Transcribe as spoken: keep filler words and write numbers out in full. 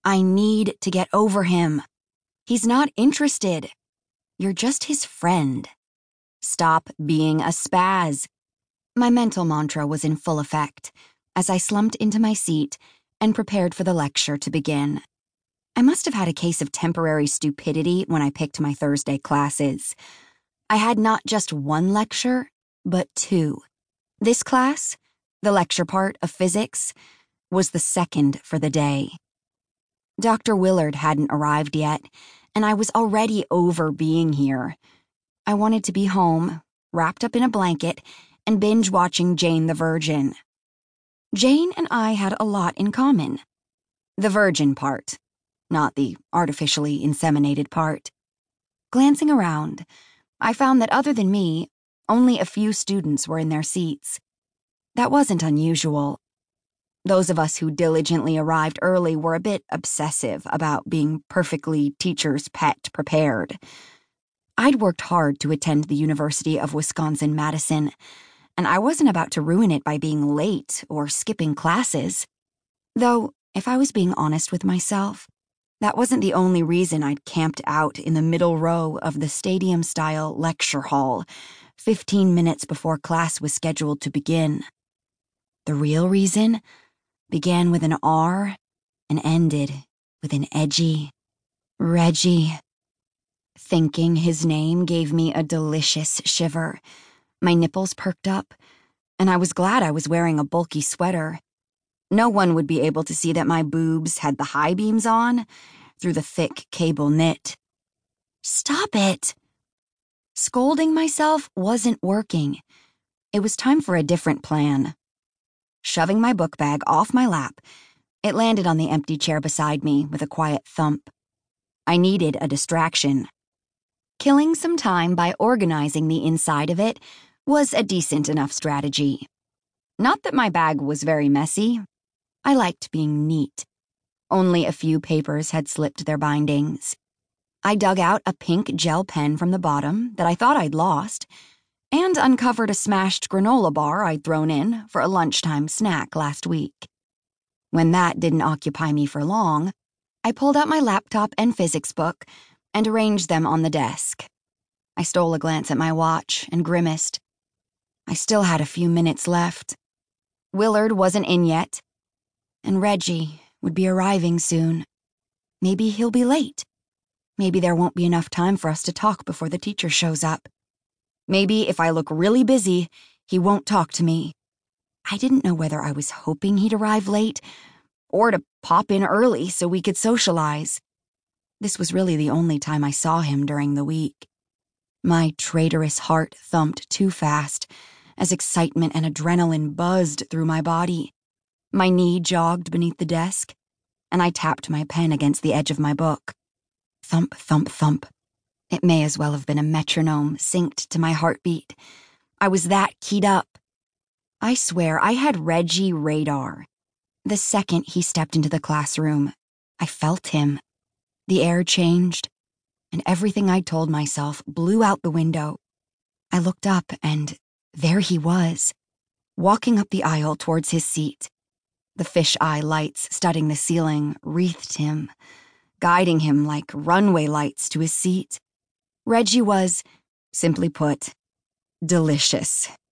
I need to get over him. He's not interested. You're just his friend. Stop being a spaz. My mental mantra was in full effect as I slumped into my seat and prepared for the lecture to begin. I must have had a case of temporary stupidity when I picked my Thursday classes. I had not just one lecture, but two. This class, the lecture part of physics, was the second for the day. Doctor Willard hadn't arrived yet, and I was already over being here. I wanted to be home, wrapped up in a blanket, and binge-watching Jane the Virgin. Jane and I had a lot in common. The virgin part, not the artificially inseminated part. Glancing around, I found that other than me, only a few students were in their seats. That wasn't unusual. Those of us who diligently arrived early were a bit obsessive about being perfectly teacher's pet prepared. I'd worked hard to attend the University of Wisconsin-Madison, and I wasn't about to ruin it by being late or skipping classes. Though, if I was being honest with myself, that wasn't the only reason I'd camped out in the middle row of the stadium-style lecture hall, fifteen minutes before class was scheduled to begin. The real reason began with an R and ended with an edgy Reggie. Thinking his name gave me a delicious shiver. My nipples perked up, and I was glad I was wearing a bulky sweater. No one would be able to see that my boobs had the high beams on through the thick cable knit. Stop it! Scolding myself wasn't working. It was time for a different plan. Shoving my book bag off my lap, it landed on the empty chair beside me with a quiet thump. I needed a distraction. Killing some time by organizing the inside of it was a decent enough strategy. Not that my bag was very messy. I liked being neat. Only a few papers had slipped their bindings. I dug out a pink gel pen from the bottom that I thought I'd lost, and uncovered a smashed granola bar I'd thrown in for a lunchtime snack last week. When that didn't occupy me for long, I pulled out my laptop and physics book and arranged them on the desk. I stole a glance at my watch and grimaced. I still had a few minutes left. Willard wasn't in yet, and Reggie would be arriving soon. Maybe he'll be late. Maybe there won't be enough time for us to talk before the teacher shows up. Maybe if I look really busy, he won't talk to me. I didn't know whether I was hoping he'd arrive late or to pop in early so we could socialize. This was really the only time I saw him during the week. My traitorous heart thumped too fast as excitement and adrenaline buzzed through my body. My knee jogged beneath the desk, and I tapped my pen against the edge of my book. Thump, thump, thump. It may as well have been a metronome synced to my heartbeat. I was that keyed up. I swear I had Reggie radar. The second he stepped into the classroom, I felt him. The air changed, and everything I told myself blew out the window. I looked up, and there he was, walking up the aisle towards his seat. The fish-eye lights studding the ceiling wreathed him, guiding him like runway lights to his seat. Reggie was, simply put, delicious.